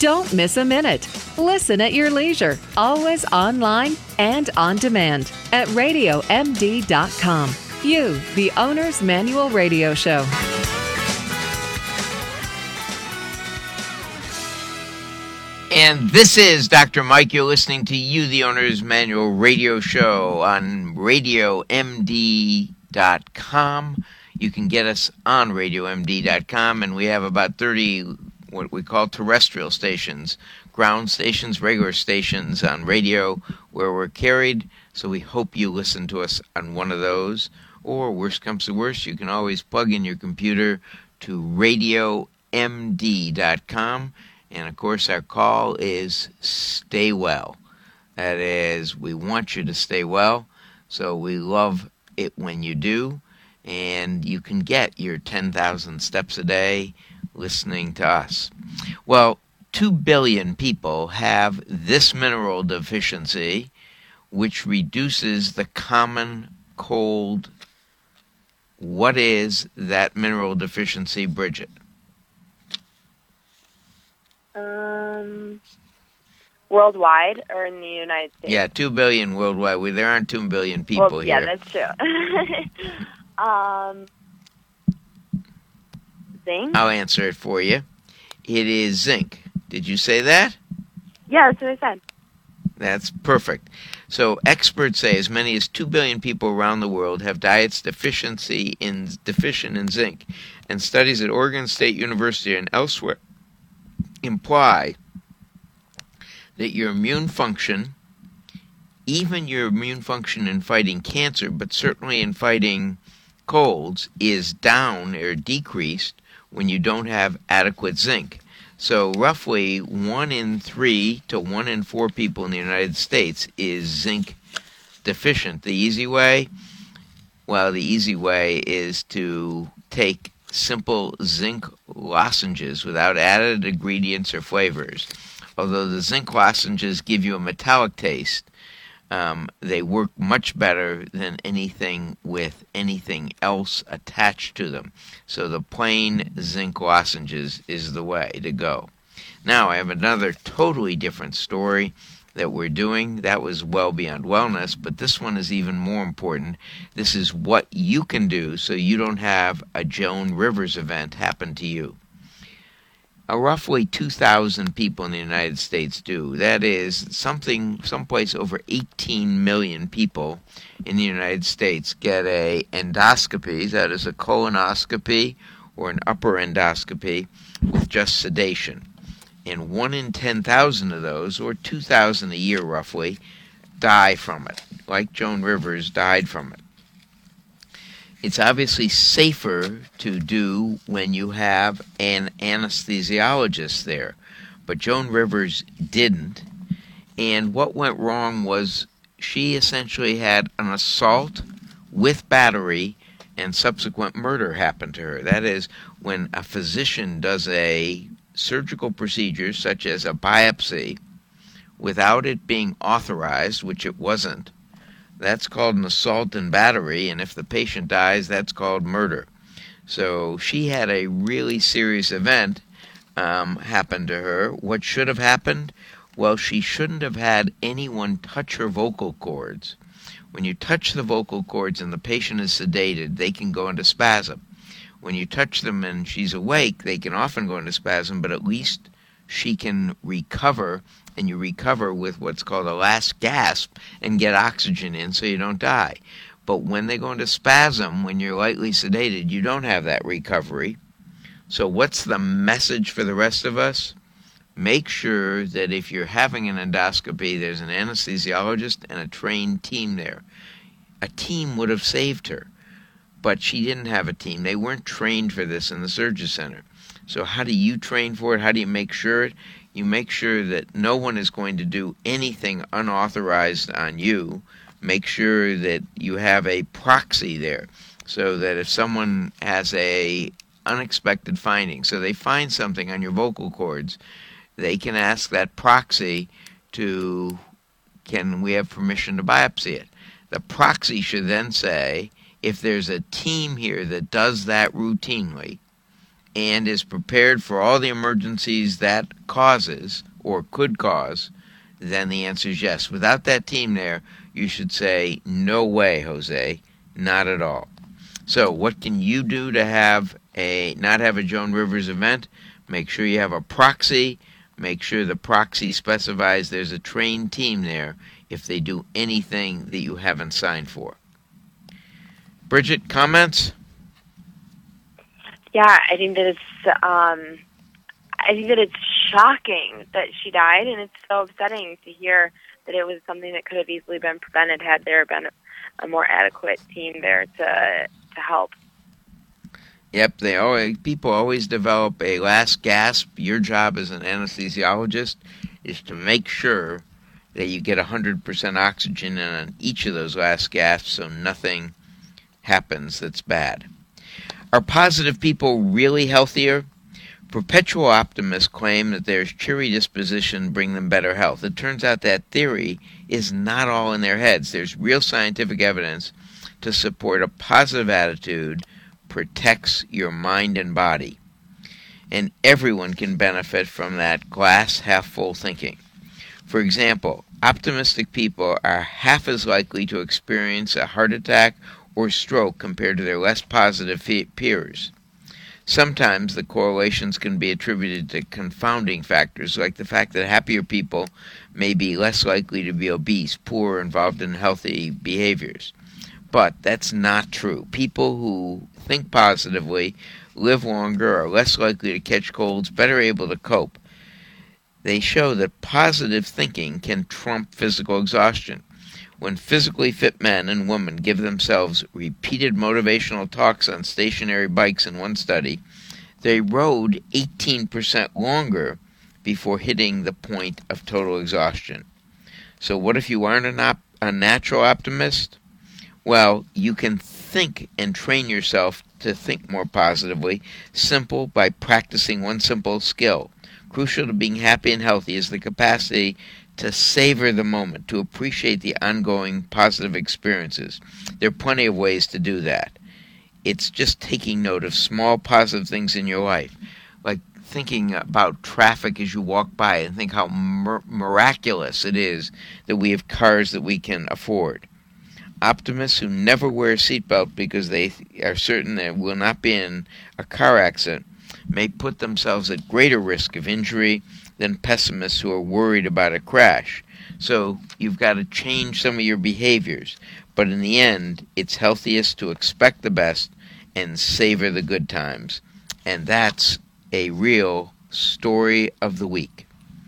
Don't miss a minute. Listen at your leisure, always online and on demand at RadioMD.com. You, the Owner's Manual Radio Show. And this is Dr. Mike. You're listening to You, the Owner's Manual Radio Show on RadioMD.com. You can get us on RadioMD.com, and we have about 30 what we call terrestrial stations, ground stations, regular stations on radio where we're carried. So we hope you listen to us on one of those. Or worst comes to worst, you can always plug in your computer to RadioMD.com. And, of course, our call is stay well. That is, we want you to stay well, so we love it when you do. And you can get your 10,000 steps a day listening to us. Well, 2 billion people have this mineral deficiency, which reduces the common cold. What is that mineral deficiency, Bridget? Worldwide or in the United States? Yeah, 2 billion worldwide. Well, there aren't 2 billion people here. Yeah, that's true. Zinc? I'll answer it for you. It is zinc. Did you say that? Yeah, that's what I said. That's perfect. So experts say as many as 2 billion people around the world have diets deficient in zinc, and studies at Oregon State University and elsewhere imply that your immune function, even your immune function in fighting cancer, but certainly in fighting colds, is down or decreased when you don't have adequate zinc. So roughly 1 in 3 to 1 in 4 people in the United States is zinc deficient. The easy way? Well, the easy way is to take simple zinc lozenges without added ingredients or flavors. Although the zinc lozenges give you a metallic taste, they work much better than anything with anything else attached to them. So the plain zinc lozenges is the way to go. Now I have another totally different story that we're doing. That was well beyond wellness, but this one is even more important. This is what you can do so you don't have a Joan Rivers event happen to you. Roughly 2,000 people in the United States do. That is someplace over 18 million people in the United States get a endoscopy, that is a colonoscopy or an upper endoscopy with just sedation. And 1 in 10,000 of those, or 2,000 a year roughly, die from it, like Joan Rivers died from it. It's obviously safer to do when you have an anesthesiologist there. But Joan Rivers didn't. And what went wrong was she essentially had an assault with battery and subsequent murder happen to her. That is, when a physician does a surgical procedure such as a biopsy without it being authorized, which it wasn't, that's called an assault and battery, and if the patient dies, that's called murder. So she had a really serious event happen to her. What should have happened? Well, she shouldn't have had anyone touch her vocal cords. When you touch the vocal cords and the patient is sedated, they can go into spasm. When you touch them and she's awake, they can often go into spasm, but at least she can recover, and you recover with what's called a last gasp and get oxygen in so you don't die. But when they go into spasm, when you're lightly sedated, you don't have that recovery. So what's the message for the rest of us? Make sure that if you're having an endoscopy, there's an anesthesiologist and a trained team there. A team would have saved her, but she didn't have a team. They weren't trained for this in the surgery center. So how do you train for it? How do you make sure it? You make sure that no one is going to do anything unauthorized on you. Make sure that you have a proxy there so that if someone has a unexpected finding, so they find something on your vocal cords, they can ask that proxy to, can we have permission to biopsy it? The proxy should then say, if there's a team here that does that routinely, and is prepared for all the emergencies that causes or could cause, then the answer is yes. Without that team there, you should say, no way, Jose, not at all. So what can you do to not have a Joan Rivers event? Make sure you have a proxy. Make sure the proxy specifies there's a trained team there if they do anything that you haven't signed for. Bridget, comments? Yeah, I think that it's shocking that she died, and it's so upsetting to hear that it was something that could have easily been prevented had there been a more adequate team there to help. Yep, people always develop a last gasp. Your job as an anesthesiologist is to make sure that you get 100% oxygen in on each of those last gasps so nothing happens that's bad. Are positive people really healthier? Perpetual optimists claim that their cheery disposition bring them better health. It turns out that theory is not all in their heads. There's real scientific evidence to support a positive attitude protects your mind and body. And everyone can benefit from that glass half full thinking. For example, optimistic people are half as likely to experience a heart attack or stroke compared to their less positive peers. Sometimes the correlations can be attributed to confounding factors, like the fact that happier people may be less likely to be obese, poor, or involved in healthy behaviors. But that's not true. People who think positively live longer, are less likely to catch colds, better able to cope. They show that positive thinking can trump physical exhaustion. When physically fit men and women give themselves repeated motivational talks on stationary bikes in one study, they rode 18% longer before hitting the point of total exhaustion. So what if you aren't a natural optimist? Well, you can think and train yourself to think more positively, simple by practicing one simple skill. Crucial to being happy and healthy is the capacity to savor the moment, to appreciate the ongoing positive experiences. There are plenty of ways to do that. It's just taking note of small positive things in your life, like thinking about traffic as you walk by and think how miraculous it is that we have cars that we can afford. Optimists who never wear a seatbelt because they are certain they will not be in a car accident may put themselves at greater risk of injury than pessimists who are worried about a crash. So you've got to change some of your behaviors. But in the end, it's healthiest to expect the best and savor the good times. And that's a real story of the week.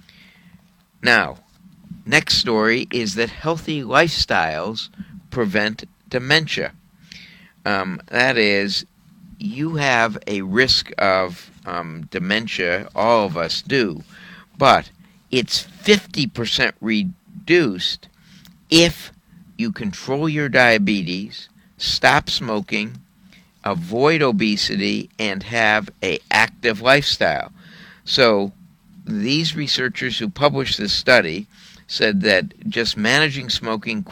Now, next story is that healthy lifestyles prevent dementia. That is, you have a risk of dementia, all of us do, but it's 50% reduced if you control your diabetes, stop smoking, avoid obesity, and have an active lifestyle. So these researchers who published this study said that just managing smoking,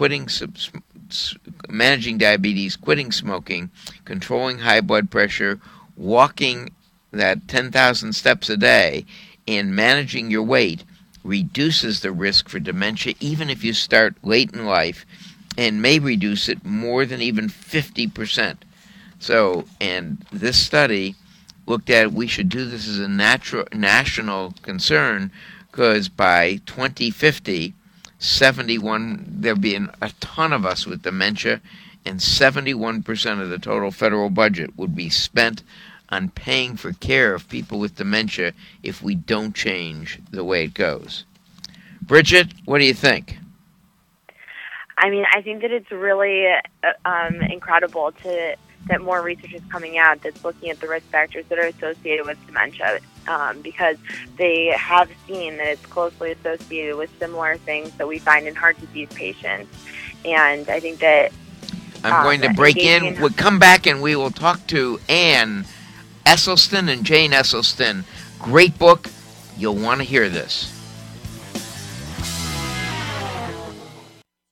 managing diabetes, quitting smoking, controlling high blood pressure, walking that 10,000 steps a day, and managing your weight reduces the risk for dementia even if you start late in life, and may reduce it more than even 50%. So, and this study looked at we should do this as a national concern because by 2050, there'll be a ton of us with dementia, and 71% of the total federal budget would be spent on paying for care of people with dementia if we don't change the way it goes. Bridget, what do you think? I mean, I think that it's really incredible that more research is coming out that's looking at the risk factors that are associated with dementia, because they have seen that it's closely associated with similar things that we find in heart disease patients. And I think that I'm going to break in. We'll come back and we will talk to Ann Esselstyn and Jane Esselstyn. Great book. You'll want to hear this.